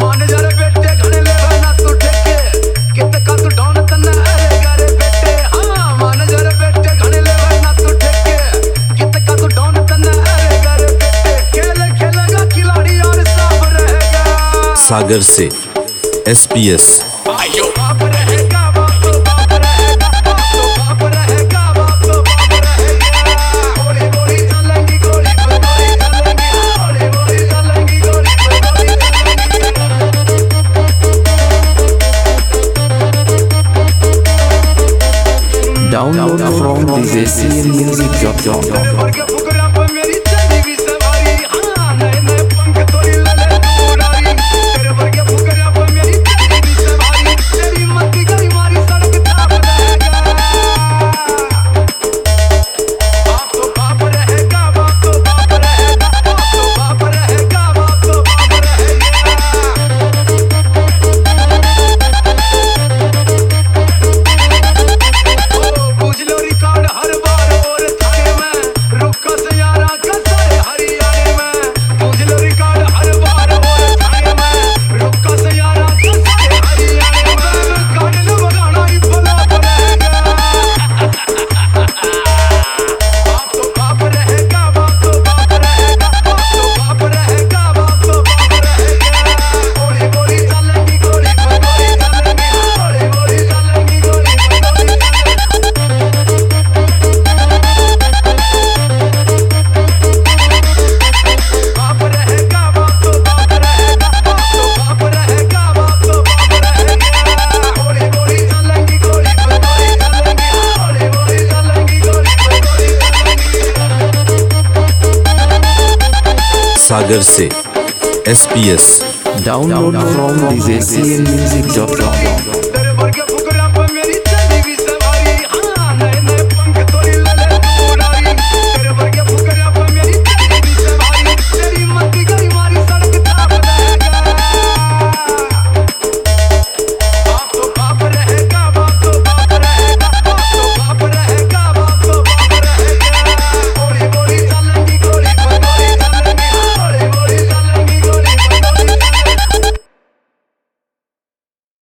मान जा रे बेटे घने लेवा ना तू ठेके कित का तू डॉन तन्ना रहेगा रे बेटे। हाँ मान जा रे बेटे घने लेवा ना तू ठेके कित का तू डॉन तन्ना रहेगा रे बेटे। खेल खेलेगा खिलाड़ी और सब रहेगा। सागर से SPS Download from DJCMmusic.com. सागर से SPS Download from DJCMmusic.com.